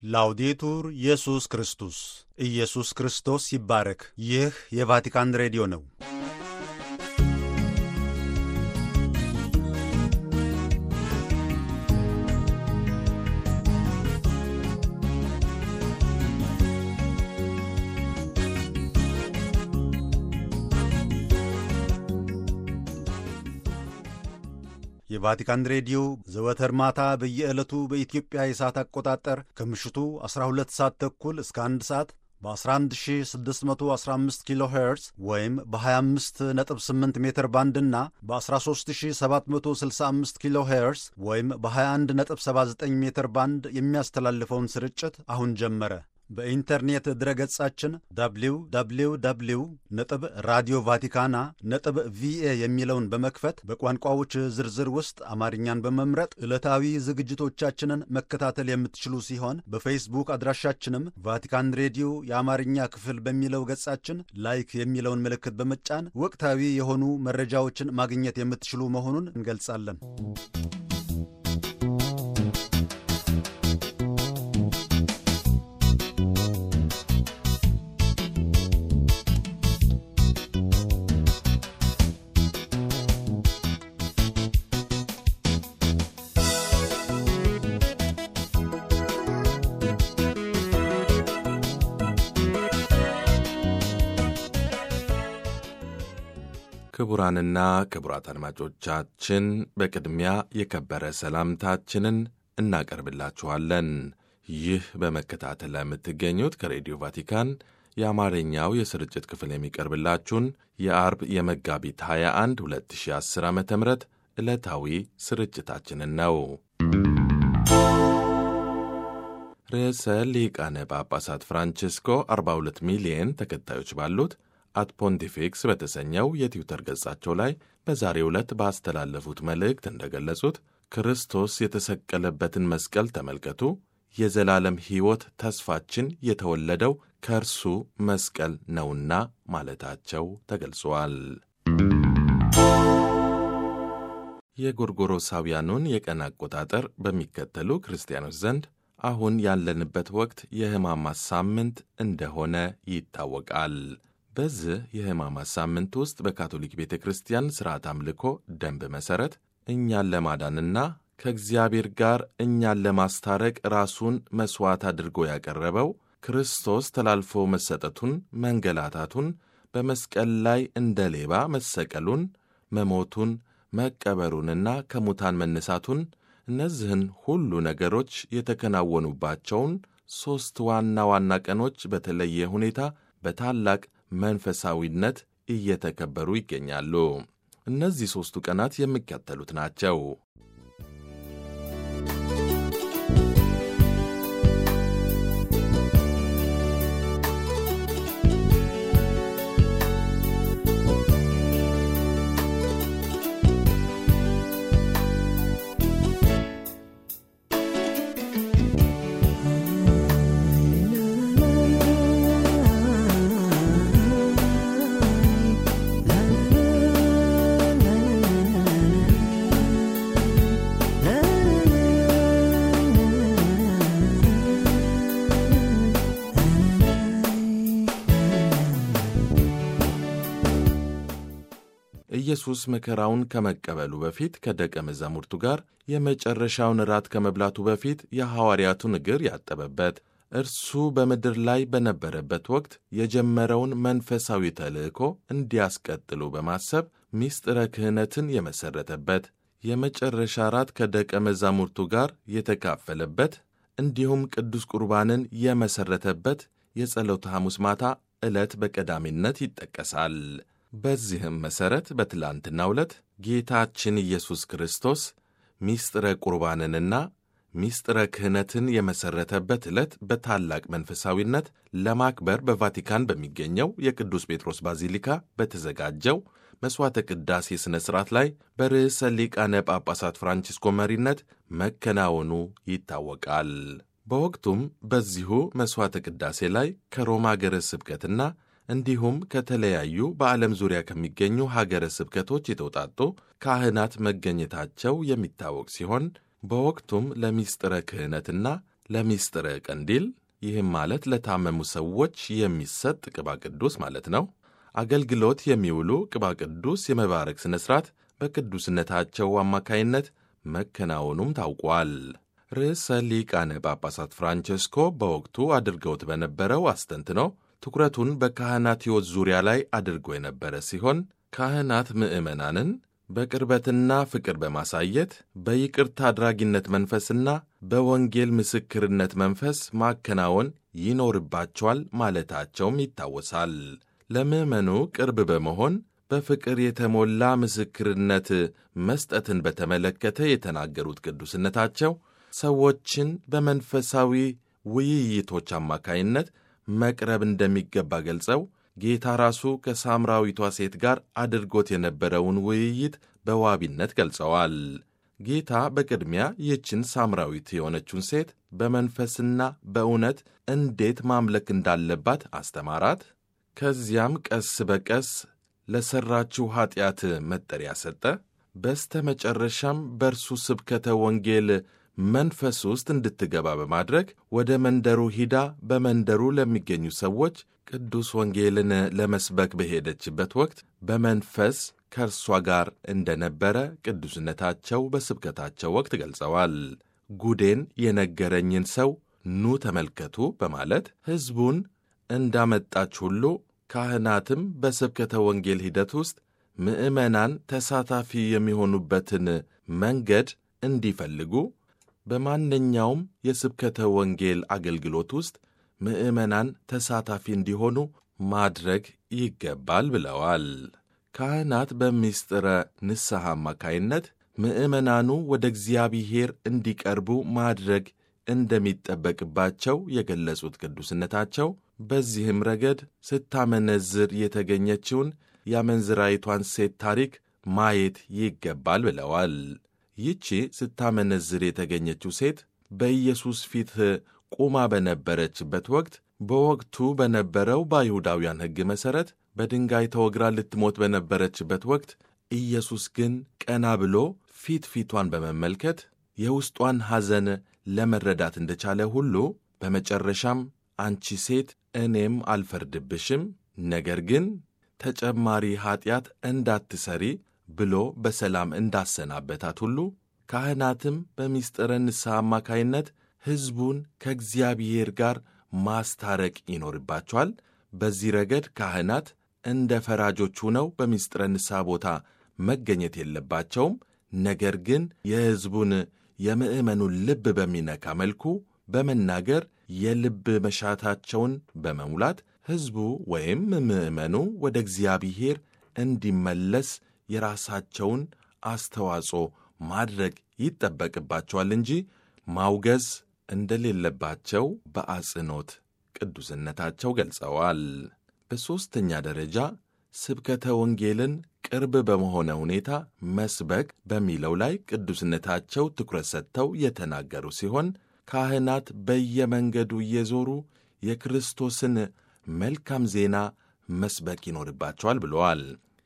ላውዴቱር ኢየሱስ ክርስቶስ ኢየሱስ ክርስቶስ ይባረክ። ይህ የቫቲካን ሬዲዮ ነው። የቫቲካን ሬዲዮ ዘወትር ማታ በየዕለቱ በኢትዮጵያ የሰዓት አቆጣጠር ከምሽቱ 12 ሰዓት ተኩል እስከ 1 ሰዓት በ11615 ኪሎ ሄርዝ ወይም በ258 ሜትር ባንድ እና በ13765 ኪሎ ሄርዝ ወይም በ2179 ሜትር ባንድ የሚያስተላልፈውን ስርጭት አሁን ጀመረ። በኢንተርኔት ድረገጻችን www ራዲዮ ቫቲካና ቪኤ የሚለውን በመክፈት በቋንቋዎች ዝርዝር ውስጥ አማርኛን በመምረጥ ዕለታዊ ዝግጅቶቻችንን መከታተል የምትችሉ ሲሆን በፌስቡክ አድራሻችንም ቫቲካን ሬዲዮ የአማርኛ ክፍል በሚለው ገጻችን ላይክ የሚለውን ምልክት በመጫን ወቅታዊ የሆኑ መረጃዎችን ማግኘት የምትችሉ መሆኑን እንገልጻለን። ክቡራንና ክቡራት አድማጮቻችን በቅድሚያ የከበረ ሰላምታችንን እናቀርብላችኋለን። ይህ በመከታተል ላይ የምትገኙት ከሬዲዮ ቫቲካን የአማርኛው የስርጭት ክፍል የሚቀርብላችሁን የአርብ የመጋቢት 21 2010 ዓ ም ዕለታዊ ስርጭታችንን ነው። ርዕሰ ሊቃነ ጳጳሳት ፍራንቺስኮ 42 ሚሊየን ተከታዮች ባሉት አት ፖንቲፊክስ በተሰኘው የትዊተር ገጻቸው ላይ በዛሬው ዕለት ባስተላለፉት መልእክት እንደገለጹት ክርስቶስ የተሰቀለበትን መስቀል ተመልከቱ፣ የዘላለም ሕይወት ተስፋችን የተወለደው ከእርሱ መስቀል ነውና ማለታቸው ተገልጿል። የጎርጎሮሳውያኑን የቀን አቆጣጠር በሚከተሉ ክርስቲያኖች ዘንድ አሁን ያለንበት ወቅት የሕማማት ሳምንት እንደሆነ ይታወቃል። በዚህ የሕማማት ሳምንት ውስጥ በካቶሊክ ቤተ ክርስቲያን ሥርዓት አምልኮ ደንብ መሠረት እኛን ለማዳንና ከእግዚአብሔር ጋር እኛን ለማስታረቅ ራሱን መሥዋዕት አድርጎ ያቀረበው ክርስቶስ ተላልፎ መሰጠቱን፣ መንገላታቱን፣ በመስቀል ላይ እንደ ሌባ መሰቀሉን፣ መሞቱን፣ መቀበሩንና ከሙታን መነሳቱን እነዚህን ሁሉ ነገሮች የተከናወኑባቸውን 3 ዋና ዋና ቀኖች በተለየ ሁኔታ በታላቅ መንፈሳዊነት እየተከበሩ ይገኛሉ። እነዚህ 3ቱ ቀናት የሚከተሉት ናቸው። ኢየሱስ መከራውን ከመቀበሉ በፊት ከደቀ መዛሙርቱ ጋር የመጨረሻውን እራት ከመብላቱ በፊት የሐዋርያቱን እግር ያጠበበት፣ እርሱ በምድር ላይ በነበረበት ወቅት የጀመረውን መንፈሳዊ ተልእኮ እንዲያስቀጥሉ በማሰብ ምስጢረ ክህነትን የመሠረተበት፣ የመጨረሻ እራት ከደቀ መዛሙርቱ ጋር የተካፈለበት፣ እንዲሁም ቅዱስ ቁርባንን የመሠረተበት የጸሎተ ሐሙስ ማታ ዕለት በቀዳሚነት ይጠቀሳል። በዚህም መሠረት በትላንትናው ዕለት ጌታችን ኢየሱስ ክርስቶስ ምስጢረ ቁርባንንና ምስጢረ ክህነትን የመሠረተበት ዕለት በታላቅ መንፈሳዊነት ለማክበር በቫቲካን በሚገኘው የቅዱስ ጴጥሮስ ባዚሊካ በተዘጋጀው መሥዋዕተ ቅዳሴ ሥነ ሥርዓት ላይ በርዕሰ ሊቃነ ጳጳሳት ፍራንቺስኮ መሪነት መከናወኑ ይታወቃል። በወቅቱም በዚሁ መሥዋዕተ ቅዳሴ ላይ ከሮማ አገረ ስብከትና እንዲሁም ከተለያዩ በዓለም ዙሪያ ከሚገኙ ሀገረ ስብከቶች የተውጣጡ ካህናት መገኘታቸው የሚታወቅ ሲሆን በወቅቱም ለምስጢረ ክህነትና ለምስጢረ ቀንዲል፣ ይህም ማለት ለታመሙ ሰዎች የሚሰጥ ቅባ ቅዱስ ማለት ነው፣ አገልግሎት የሚውሉ ቅባ ቅዱስ የመባረክ ሥነ ሥርዓት በቅዱስነታቸው አማካይነት መከናወኑም ታውቋል። ርዕሰ ሊቃነ ጳጳሳት ፍራንቸስኮ በወቅቱ አድርገውት በነበረው አስተንትኖ ትኩረቱን በካህናት ሕይወት ዙሪያ ላይ አድርጎ የነበረ ሲሆን ካህናት ምዕመናንን በቅርበትና ፍቅር በማሳየት በይቅርታ አድራጊነት መንፈስና በወንጌል ምስክርነት መንፈስ ማከናወን ይኖርባቸዋል ማለታቸውም ይታወሳል። ለምዕመኑ ቅርብ በመሆን በፍቅር የተሞላ ምስክርነት መስጠትን በተመለከተ የተናገሩት ቅዱስነታቸው ሰዎችን በመንፈሳዊ ውይይቶች አማካይነት መቅረብ እንደሚገባ ገልጸው ጌታ ራሱ ከሳምራዊቷ ሴት ጋር አድርጎት የነበረውን ውይይት በዋቢነት ገልጸዋል። ጌታ በቅድሚያ ይህችን ሳምራዊት የሆነችውን ሴት በመንፈስና በእውነት እንዴት ማምለክ እንዳለባት አስተማራት። ከዚያም ቀስ በቀስ ለሠራችው ኀጢአት መጠሪያ ሰጠ። በስተ መጨረሻም በእርሱ ስብከተ ወንጌል መንፈስ ውስጥ እንድትገባ በማድረግ ወደ መንደሩ ሂዳ በመንደሩ ለሚገኙ ሰዎች ቅዱስ ወንጌልን ለመስበክ በሄደችበት ወቅት በመንፈስ ከእርሷ ጋር እንደነበረ ቅዱስነታቸው በስብከታቸው ወቅት ገልጸዋል። ጉዴን የነገረኝን ሰው ኑ ተመልከቱ በማለት ሕዝቡን እንዳመጣች ሁሉ ካህናትም በስብከተ ወንጌል ሂደት ውስጥ ምዕመናን ተሳታፊ የሚሆኑበትን መንገድ እንዲፈልጉ በማንኛውም የስብከተ ወንጌል አገልግሎት ውስጥ ምዕመናን ተሳታፊ እንዲሆኑ ማድረግ ይገባል ብለዋል። ካህናት በምስጢረ ንስሐ አማካይነት ምዕመናኑ ወደ እግዚአብሔር እንዲቀርቡ ማድረግ እንደሚጠበቅባቸው የገለጹት ቅዱስነታቸው በዚህም ረገድ ስታመነዝር የተገኘችውን የአመንዝራይቷን ሴት ታሪክ ማየት ይገባል ብለዋል። ይህቺ ስታመነዝር የተገኘችው ሴት በኢየሱስ ፊት ቆማ በነበረችበት ወቅት በወቅቱ በነበረው በአይሁዳውያን ሕግ መሠረት በድንጋይ ተወግራ ልትሞት በነበረችበት ወቅት ኢየሱስ ግን ቀና ብሎ ፊቷን በመመልከት የውስጧን ሐዘን ለመረዳት እንደቻለ ሁሉ በመጨረሻም አንቺ ሴት እኔም አልፈርድብሽም፣ ነገር ግን ተጨማሪ ኀጢአት እንዳትሰሪ ብሎ በሰላም እንዳሰናበታት ሁሉ ካህናትም በምስጢረ ንስሐ አማካይነት ሕዝቡን ከእግዚአብሔር ጋር ማስታረቅ ይኖርባቸዋል። በዚህ ረገድ ካህናት እንደ ፈራጆች ሆነው በምስጢረ ንስሐ ቦታ መገኘት የለባቸውም። ነገር ግን የሕዝቡን የምዕመኑን ልብ በሚነካ መልኩ በመናገር የልብ መሻታቸውን በመሙላት ሕዝቡ ወይም ምዕመኑ ወደ እግዚአብሔር እንዲመለስ የራሳቸውን አስተዋጽኦ ማድረግ ይጠበቅባቸዋል እንጂ ማውገዝ እንደሌለባቸው በአጽንኦት ቅዱስነታቸው ገልጸዋል። በሦስተኛ ደረጃ ስብከተ ወንጌልን ቅርብ በመሆነ ሁኔታ መስበክ በሚለው ላይ ቅዱስነታቸው ትኩረት ሰጥተው የተናገሩ ሲሆን ካህናት በየመንገዱ እየዞሩ የክርስቶስን መልካም ዜና መስበክ ይኖርባቸዋል ብለዋል።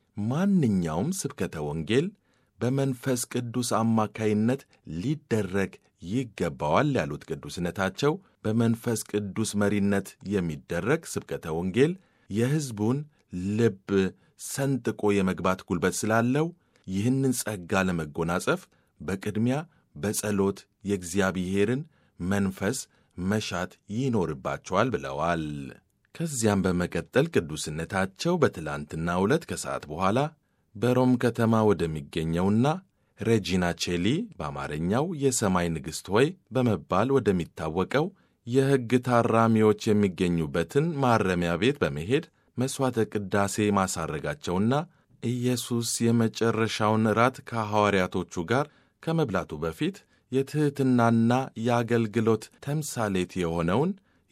ማንኛውም ስብከተ ወንጌል በመንፈስ ቅዱስ አማካይነት ሊደረግ ይገባዋል ያሉት ቅዱስነታቸው በመንፈስ ቅዱስ መሪነት የሚደረግ ስብከተ ወንጌል የሕዝቡን ልብ ሰንጥቆ የመግባት ጉልበት ስላለው ይህንን ጸጋ ለመጎናጸፍ በቅድሚያ በጸሎት የእግዚአብሔርን መንፈስ መሻት ይኖርባቸዋል ብለዋል። ከዚያም በመቀጠል ቅዱስነታቸው በትላንትናው ዕለት ከሰዓት በኋላ በሮም ከተማ ወደሚገኘውና ሬጂና ቼሊ በአማርኛው የሰማይ ንግሥት ሆይ በመባል ወደሚታወቀው የሕግ ታራሚዎች የሚገኙበትን ማረሚያ ቤት በመሄድ መሥዋዕተ ቅዳሴ ማሳረጋቸውና ኢየሱስ የመጨረሻውን እራት ከሐዋርያቶቹ ጋር ከመብላቱ በፊት የትሕትናና የአገልግሎት ተምሳሌት የሆነውን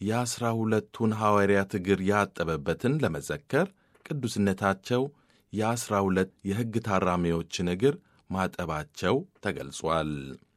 የ12ቱን ሐዋርያት እግር ያጠበበትን ለመዘከር ቅዱስነታቸው የ12 የሕግ ታራሚዎችን እግር ማጠባቸው ተገልጿል።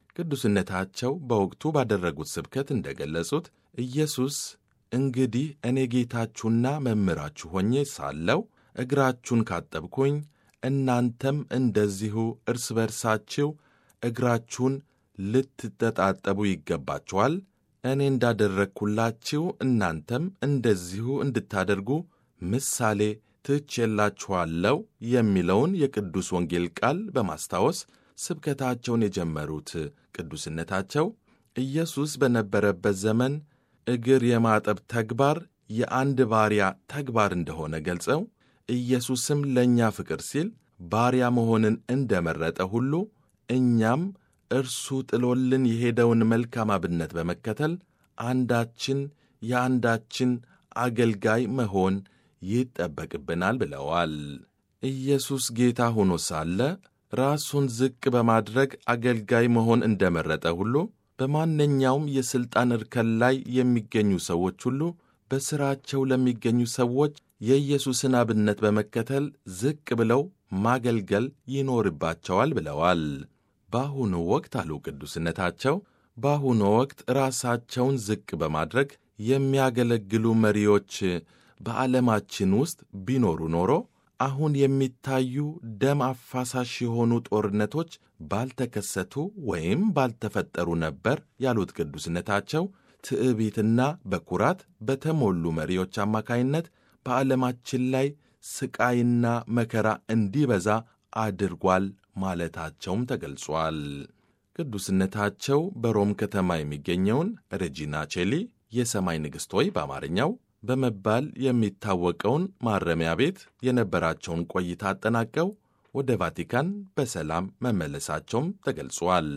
ቅዱስነታቸው በወቅቱ ባደረጉት ስብከት እንደ ገለጹት ኢየሱስ እንግዲህ እኔ ጌታችሁና መምህራችሁ ሆኜ ሳለሁ እግራችሁን ካጠብኩኝ እናንተም እንደዚሁ እርስ በርሳችሁ እግራችሁን ልትተጣጠቡ ይገባችኋል። እኔ እንዳደረግሁላችሁ እናንተም እንደዚሁ እንድታደርጉ ምሳሌ ትቼላችኋለሁ የሚለውን የቅዱስ ወንጌል ቃል በማስታወስ ስብከታቸውን የጀመሩት ቅዱስነታቸው ኢየሱስ በነበረበት ዘመን እግር የማጠብ ተግባር የአንድ ባሪያ ተግባር እንደሆነ ገልጸው ኢየሱስም ለእኛ ፍቅር ሲል ባሪያ መሆንን እንደመረጠ ሁሉ እኛም እርሱ ጥሎልን የሄደውን መልካም አብነት በመከተል አንዳችን የአንዳችን አገልጋይ መሆን ይጠበቅብናል ብለዋል። ኢየሱስ ጌታ ሆኖ ሳለ ራሱን ዝቅ በማድረግ አገልጋይ መሆን እንደመረጠ ሁሉ በማንኛውም የሥልጣን እርከን ላይ የሚገኙ ሰዎች ሁሉ በሥራቸው ለሚገኙ ሰዎች የኢየሱስን አብነት በመከተል ዝቅ ብለው ማገልገል ይኖርባቸዋል ብለዋል። በአሁኑ ወቅት አሉ ቅዱስነታቸው፣ በአሁኑ ወቅት ራሳቸውን ዝቅ በማድረግ የሚያገለግሉ መሪዎች በዓለማችን ውስጥ ቢኖሩ ኖሮ አሁን የሚታዩ ደም አፋሳሽ የሆኑ ጦርነቶች ባልተከሰቱ ወይም ባልተፈጠሩ ነበር ያሉት ቅዱስነታቸው ትዕቢትና በኩራት በተሞሉ መሪዎች አማካይነት በዓለማችን ላይ ስቃይና መከራ እንዲበዛ አድርጓል ማለታቸውም ተገልጿል። ቅዱስነታቸው በሮም ከተማ የሚገኘውን ሬጂና ቼሊ የሰማይ ንግሥት ሆይ በአማርኛው በመባል የሚታወቀውን ማረሚያ ቤት የነበራቸውን ቆይታ አጠናቀው ወደ ቫቲካን በሰላም መመለሳቸውም ተገልጿል።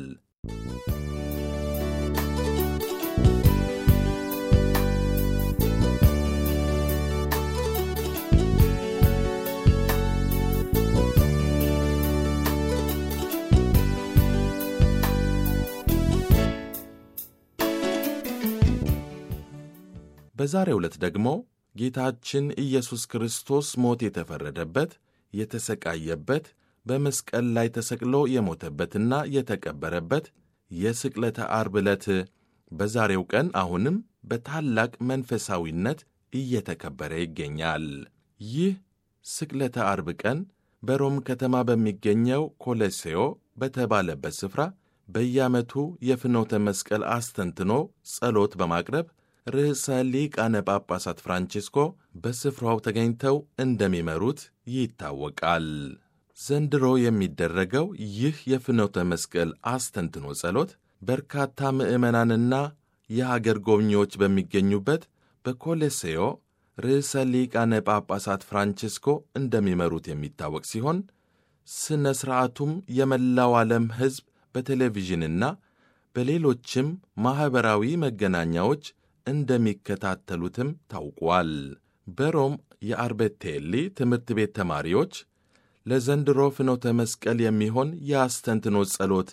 በዛሬው ዕለት ደግሞ ጌታችን ኢየሱስ ክርስቶስ ሞት የተፈረደበት፣ የተሰቃየበት፣ በመስቀል ላይ ተሰቅሎ የሞተበትና የተቀበረበት የስቅለተ ዓርብ ዕለት በዛሬው ቀን አሁንም በታላቅ መንፈሳዊነት እየተከበረ ይገኛል። ይህ ስቅለተ ዓርብ ቀን በሮም ከተማ በሚገኘው ኮሎሴዮ በተባለበት ስፍራ በየዓመቱ የፍኖተ መስቀል አስተንትኖ ጸሎት በማቅረብ ርዕሰ ሊቃነ ጳጳሳት ፍራንቺስኮ በስፍራው ተገኝተው እንደሚመሩት ይታወቃል። ዘንድሮ የሚደረገው ይህ የፍኖተ መስቀል አስተንትኖ ጸሎት በርካታ ምዕመናንና የሀገር ጎብኚዎች በሚገኙበት በኮሎሴዮ ርዕሰ ሊቃነ ጳጳሳት ፍራንቺስኮ እንደሚመሩት የሚታወቅ ሲሆን ሥነ ሥርዓቱም የመላው ዓለም ሕዝብ በቴሌቪዥንና በሌሎችም ማኅበራዊ መገናኛዎች እንደሚከታተሉትም ታውቋል። በሮም የአርቤቴሊ ትምህርት ቤት ተማሪዎች ለዘንድሮ ፍኖተ መስቀል የሚሆን የአስተንትኖ ጸሎት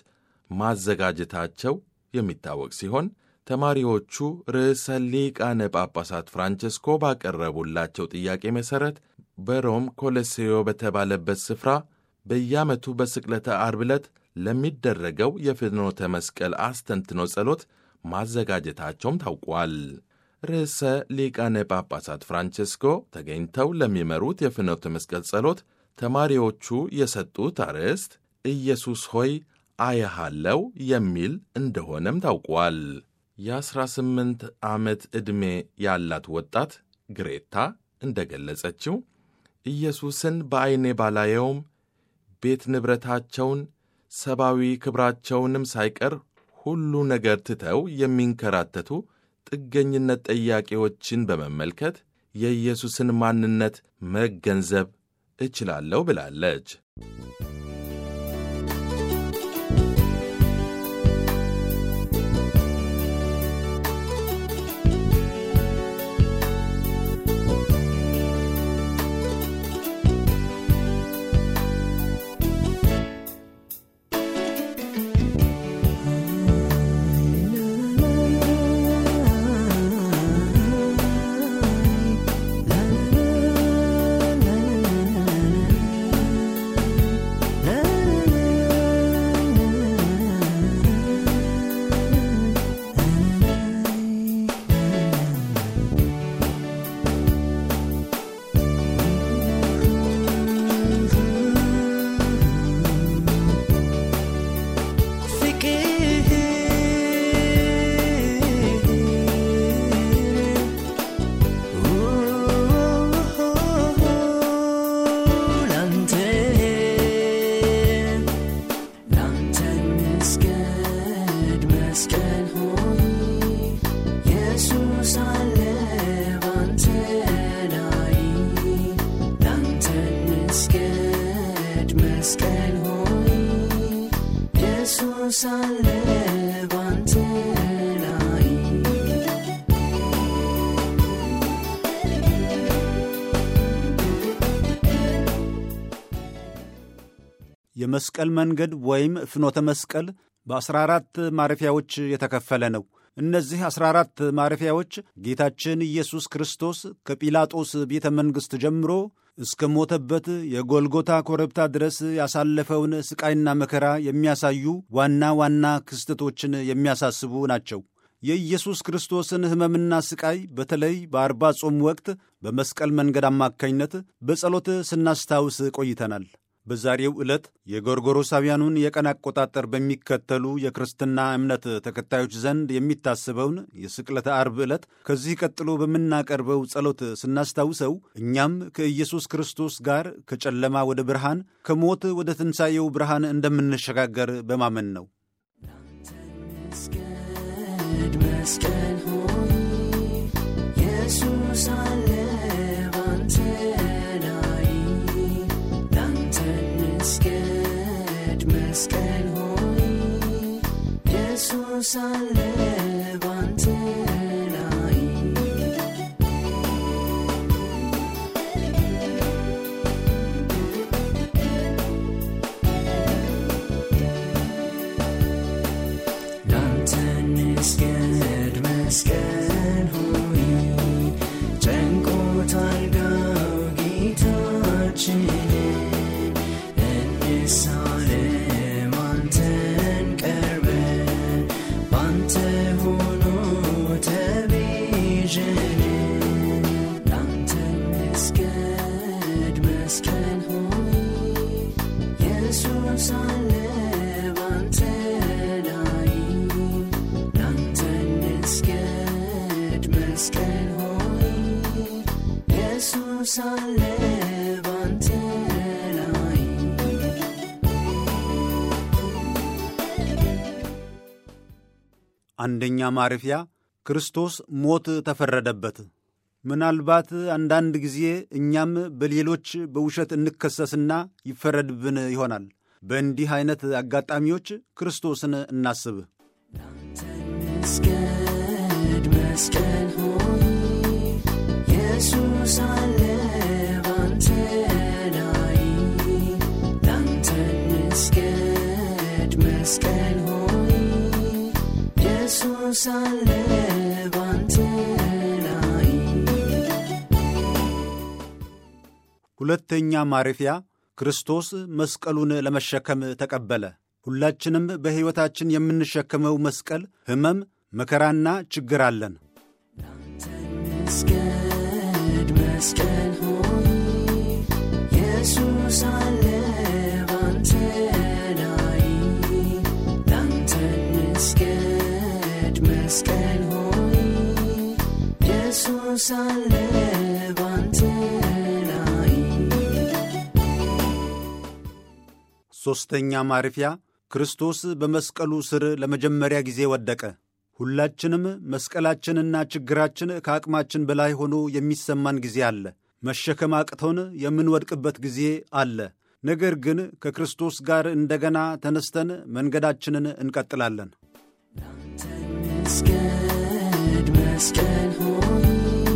ማዘጋጀታቸው የሚታወቅ ሲሆን ተማሪዎቹ ርዕሰ ሊቃነ ጳጳሳት ፍራንቺስኮ ባቀረቡላቸው ጥያቄ መሠረት በሮም ኮሎሴዮ በተባለበት ስፍራ በየዓመቱ በስቅለተ ዓርብ ዕለት ለሚደረገው የፍኖተ መስቀል አስተንትኖ ጸሎት ማዘጋጀታቸውም ታውቋል። ርዕሰ ሊቃነ ጳጳሳት ፍራንቺስኮ ተገኝተው ለሚመሩት የፍኖተ መስቀል ጸሎት ተማሪዎቹ የሰጡት አርዕስት ኢየሱስ ሆይ አየሃለው የሚል እንደሆነም ታውቋል። የ18 ዓመት ዕድሜ ያላት ወጣት ግሬታ እንደገለጸችው ኢየሱስን በዐይኔ ባላየውም ቤት ንብረታቸውን ሰብአዊ ክብራቸውንም ሳይቀር ሁሉ ነገር ትተው የሚንከራተቱ ጥገኝነት ጠያቂዎችን በመመልከት የኢየሱስን ማንነት መገንዘብ እችላለሁ ብላለች። የመስቀል መንገድ ወይም ፍኖተ መስቀል በ14 ማረፊያዎች የተከፈለ ነው። እነዚህ 14 ማረፊያዎች ጌታችን ኢየሱስ ክርስቶስ ከጲላጦስ ቤተ መንግሥት ጀምሮ እስከ ሞተበት የጎልጎታ ኮረብታ ድረስ ያሳለፈውን ሥቃይና መከራ የሚያሳዩ ዋና ዋና ክስተቶችን የሚያሳስቡ ናቸው። የኢየሱስ ክርስቶስን ሕመምና ሥቃይ በተለይ በአርባ ጾም ወቅት በመስቀል መንገድ አማካኝነት በጸሎት ስናስታውስ ቆይተናል። በዛሬው ዕለት የጎርጎሮሳውያኑን የቀን አቆጣጠር በሚከተሉ የክርስትና እምነት ተከታዮች ዘንድ የሚታሰበውን የስቅለተ ዓርብ ዕለት ከዚህ ቀጥሎ በምናቀርበው ጸሎት ስናስታውሰው እኛም ከኢየሱስ ክርስቶስ ጋር ከጨለማ ወደ ብርሃን፣ ከሞት ወደ ትንሣኤው ብርሃን እንደምንሸጋገር በማመን ነው። መስቀል ሆይ ኢየሱስ አለ ባንተ ላይ ላንተ ንስገድ። መስቀል ሆይ ኢየሱስ አለ ባንተ ላይ ላንተ ንስገድ። መስቀል ሆይ ጨንቆታል ጋው ጌታችንን እንሳለም አንተን ቀርበን ባንተ ሆኖ ተቤዠን። ላንተ ንስገድ። መስቀል ሆይ ኢየሱስ አለ ባንተ ላይ ላንተ ንስገድ። መስቀል ሆይ ኢየሱስ አለ ባንተ ላይ አንደኛ ማረፊያ ክርስቶስ ሞት ተፈረደበት። ምናልባት አንዳንድ ጊዜ እኛም በሌሎች በውሸት እንከሰስና ይፈረድብን ይሆናል። በእንዲህ አይነት አጋጣሚዎች ክርስቶስን እናስብ። ላንተ ንስገድ። መስቀል ሆይ ኢየሱስ አለ ባንተ ላይ ላንተ ንስገድ። መስቀል ሆይ ኢየሱስ አለ ባንተ ላይ ሁለተኛ ማረፊያ ክርስቶስ መስቀሉን ለመሸከም ተቀበለ። ሁላችንም በሕይወታችን የምንሸከመው መስቀል፣ ሕመም፣ መከራና ችግር አለን። ላንተ ንስገድ። መስቀል ሆይ ኢየሱስ አለ ባንተ ላይ ላንተ ንስገድ። መስቀል ሆይ ኢየሱስ አለ ባንተ ላይ ሦስተኛ ማረፊያ ክርስቶስ በመስቀሉ ስር ለመጀመሪያ ጊዜ ወደቀ። ሁላችንም መስቀላችንና ችግራችን ከአቅማችን በላይ ሆኖ የሚሰማን ጊዜ አለ። መሸከም አቅቶን የምንወድቅበት ጊዜ አለ። ነገር ግን ከክርስቶስ ጋር እንደገና ተነስተን መንገዳችንን እንቀጥላለን። ላንተ ንስገድ። መስቀል ሆይ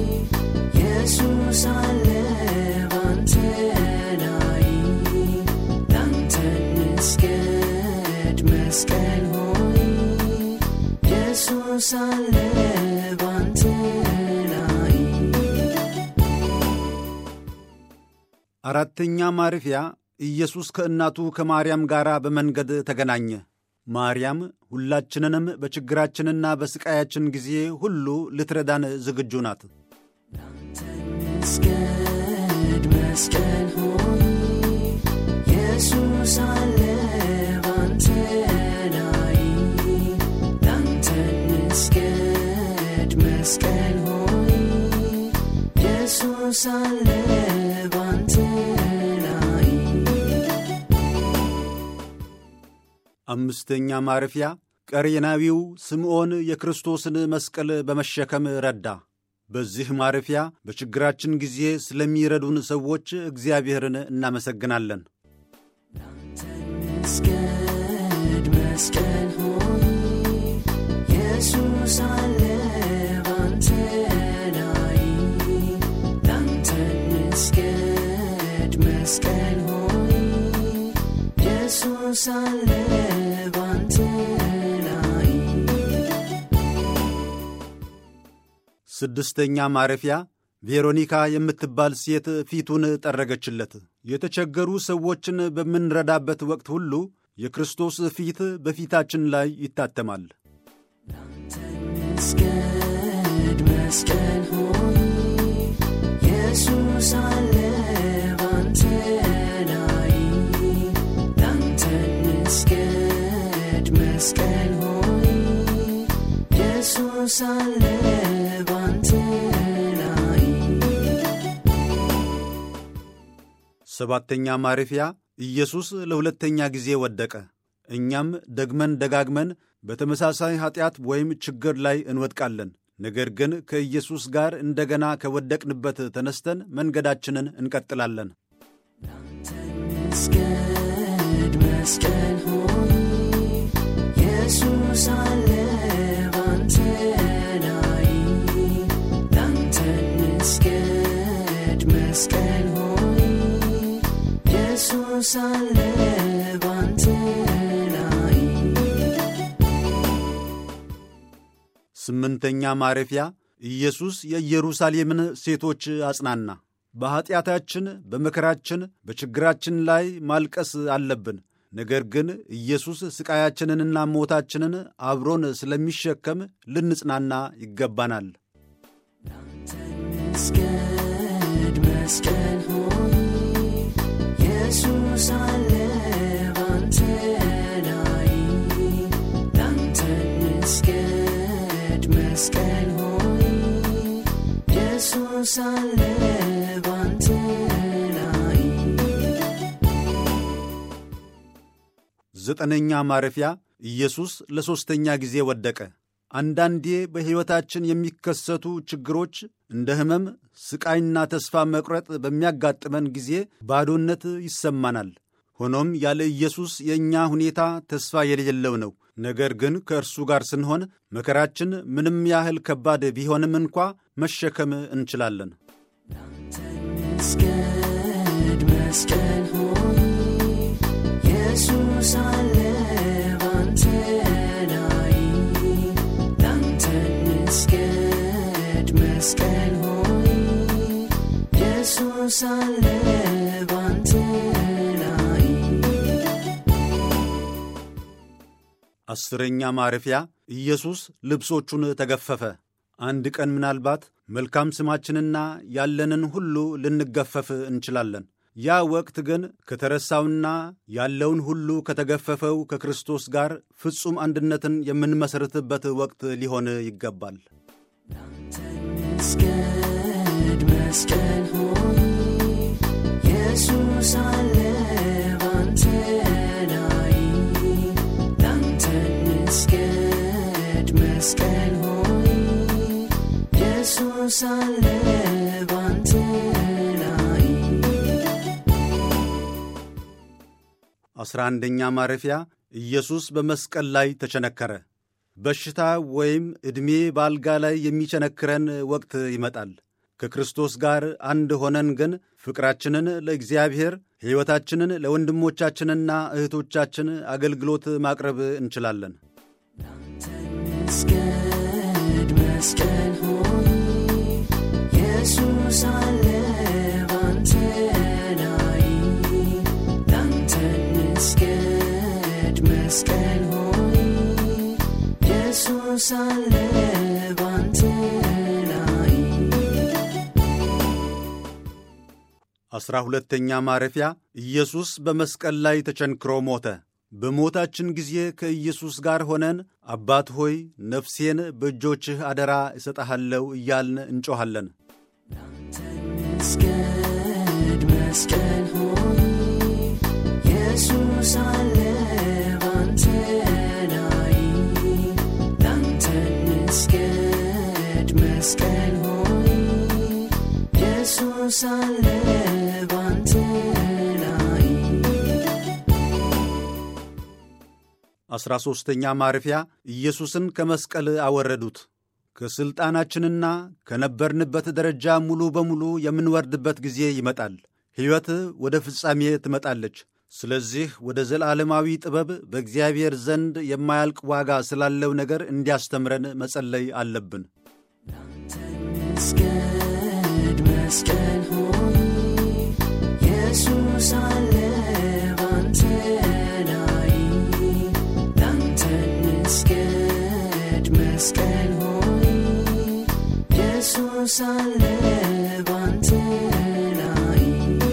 ኢየሱስ አለ ባንተ ላይ ላንተ ንስገድ። መስቀል ሆይ ኢየሱስ አለ ባንተ ላይ አራተኛ ማረፊያ ኢየሱስ ከእናቱ ከማርያም ጋር በመንገድ ተገናኘ። ማርያም ሁላችንንም በችግራችንና በስቃያችን ጊዜ ሁሉ ልትረዳን ዝግጁ ናት። ላንተ ንስገድ። መስቀል ሆይ ኢየሱስ አለ ባንተ ላይ ላንተ ንስገድ። መስቀል ሆይ ኢየሱስ አለ ባንተ ላይ አምስተኛ ማረፊያ ቀሬናዊው ስምዖን የክርስቶስን መስቀል በመሸከም ረዳ። በዚህ ማረፊያ በችግራችን ጊዜ ስለሚረዱን ሰዎች እግዚአብሔርን እናመሰግናለን። ላንተ ንስገድ። መስቀል ሆይ ኢየሱስ አለ ባንተ ላይ ላንተ ንስገድ። መስቀል ሆይ ኢየሱስ 6ኛ ማረፊያ ቬሮኒካ የምትባል ሴት ፊቱን ጠረገችለት። የተቸገሩ ሰዎችን በምንረዳበት ወቅት ሁሉ የክርስቶስ ፊት በፊታችን ላይ ይታተማል። መስቀል ሆይ ኢየሱስ አለ ባንተ ላይ ላንተ መስገድ። መስቀል ሆይ ኢየሱስ አለ ባንተ ላይ። 7ኛ ማረፊያ ኢየሱስ ለሁለተኛ ጊዜ ወደቀ። እኛም ደግመን ደጋግመን በተመሳሳይ ኃጢአት ወይም ችግር ላይ እንወድቃለን። ነገር ግን ከኢየሱስ ጋር እንደገና ከወደቅንበት ተነስተን መንገዳችንን እንቀጥላለን። መስቀል ሆይ ኢየሱስ አለ ባንተ ላይ ላንተ መስገድ። መስቀል ሆይ ኢየሱስ አለ ባንተ ላይ። 8ኛ ማረፊያ ኢየሱስ የኢየሩሳሌምን ሴቶች አጽናና። በኀጢአታችን፣ በመከራችን፣ በችግራችን ላይ ማልቀስ አለብን። ነገር ግን ኢየሱስ ሥቃያችንንና ሞታችንን አብሮን ስለሚሸከም ልንጽናና ይገባናል። መስቀል ሆይ ኢየሱስ አለ ባንተ ላይ ላንተ መስገድ። መስቀል ሆይ ኢየሱስ አለ ባንተ ላይ። 9ኛ ማረፊያ ኢየሱስ ለሦስተኛ ጊዜ ወደቀ። አንዳንዴ በሕይወታችን የሚከሰቱ ችግሮች እንደ ሕመም፣ ስቃይና ተስፋ መቁረጥ በሚያጋጥመን ጊዜ ባዶነት ይሰማናል። ሆኖም ያለ ኢየሱስ የእኛ ሁኔታ ተስፋ የሌለው ነው። ነገር ግን ከእርሱ ጋር ስንሆን መከራችን ምንም ያህል ከባድ ቢሆንም እንኳ መሸከም እንችላለን። መስቀል ሆይ ኢየሱስ አለ ባንተ ላይ ላንተ መስገድ። መስቀል ሆይ ኢየሱስ አለ ባንተ ላይ። 10ኛ ማረፊያ ኢየሱስ ልብሶቹን ተገፈፈ። አንድ ቀን ምናልባት መልካም ስማችንና ያለንን ሁሉ ልንገፈፍ እንችላለን። ያ ወቅት ግን ከተረሳውና ያለውን ሁሉ ከተገፈፈው ከክርስቶስ ጋር ፍጹም አንድነትን የምንመሰርትበት ወቅት ሊሆን ይገባል። መስቀል ሆይ ኢየሱስ አለ ባንተ ላይ ላንተ መስገድ። መስቀል ሆይ ኢየሱስ አለ ባንተ ላይ። 11ኛ ማረፊያ ኢየሱስ በመስቀል ላይ ተቸነከረ። በሽታ ወይም ዕድሜ በአልጋ ላይ የሚቸነክረን ወቅት ይመጣል። ከክርስቶስ ጋር አንድ ሆነን ግን ፍቅራችንን ለእግዚአብሔር፣ ሕይወታችንን ለወንድሞቻችንና እህቶቻችን አገልግሎት ማቅረብ እንችላለን። መስቀል ሆይ ኢየሱስ አለ ባንተ ላይ ላንተ መስገድ። መስቀል ሆይ ኢየሱስ አለ ባንተ ላይ። 12ኛ ማረፊያ ኢየሱስ በመስቀል ላይ ተቸንክሮ ሞተ። በሞታችን ጊዜ ከኢየሱስ ጋር ሆነን አባት ሆይ ነፍሴን በእጆችህ አደራ እሰጠሃለሁ እያልን እንጮኻለን። መስቀል ሆይ ኢየሱስ አለ ባንተ ላይ ላንተ መስገድ። መስቀል ሆይ ኢየሱስ አለ ባንተ ላይ። 13ኛ ማረፊያ ኢየሱስን ከመስቀል አወረዱት። ከሥልጣናችንና ከነበርንበት ደረጃ ሙሉ በሙሉ የምንወርድበት ጊዜ ይመጣል። ሕይወት ወደ ፍጻሜ ትመጣለች። ስለዚህ ወደ ዘላለማዊ ጥበብ በእግዚአብሔር ዘንድ የማያልቅ ዋጋ ስላለው ነገር እንዲያስተምረን መጸለይ አለብን። ንስገድ መስቀል ሆይ ኢየሱስ አለ ባንተ ላይ ላንተ ንስገድ መስቀል ሆይ ኢየሱስ አለ ባንተ ላይ።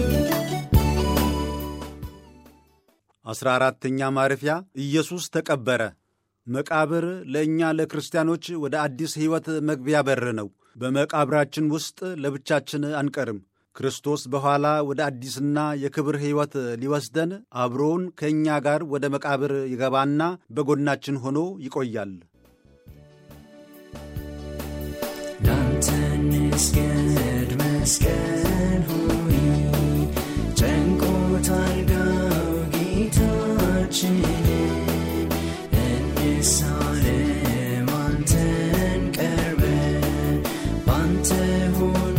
14ኛ ማረፊያ ኢየሱስ ተቀበረ። መቃብር ለእኛ ለክርስቲያኖች ወደ አዲስ ሕይወት መግቢያ በር ነው። በመቃብራችን ውስጥ ለብቻችን አንቀርም። ክርስቶስ በኋላ ወደ አዲስና የክብር ሕይወት ሊወስደን አብሮውን ከእኛ ጋር ወደ መቃብር ይገባና በጎናችን ሆኖ ይቆያል። ላንተ ንስገድ መስቀል ሆይ ጨንቆታል ጋው ጌታችንን እንሳለም አንተን ቀርበን ባንተ ሆኖ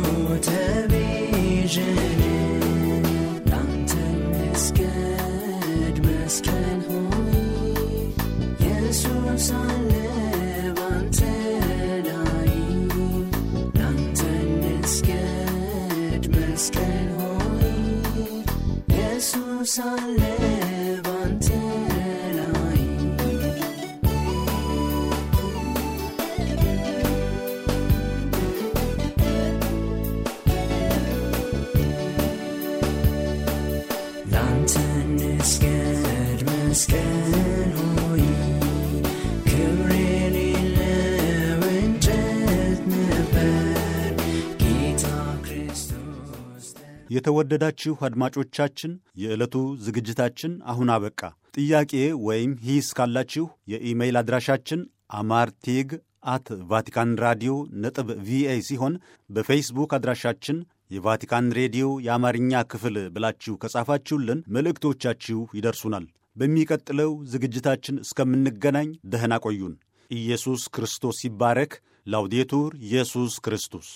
ተቤዠን። ላንተ ንስገድ መስቀል ሆይ ኢየሱስ አለ ባንተ ላይ ላንተ ንስገድ መስቀል ሆይ ኢየሱስ አለ ባንተ ላይ። ላንተ ንስገድ መስቀል ሆይ ክብር የሌለው እንጨት ነበር ጌታ ክርስቶስ። የተወደዳችሁ አድማጮቻችን የዕለቱ ዝግጅታችን አሁን አበቃ። ጥያቄ ወይም ሂስ ካላችሁ የኢሜይል አድራሻችን amartig@vaticanradio.va ሲሆን በፌስቡክ አድራሻችን የቫቲካን ሬዲዮ የአማርኛ ክፍል ብላችሁ ከጻፋችሁልን መልእክቶቻችሁ ይደርሱናል። በሚቀጥለው ዝግጅታችን እስከምንገናኝ ደህና ቆዩን። ኢየሱስ ክርስቶስ ይባረክ። ላውዴቱር ኢየሱስ ክርስቶስ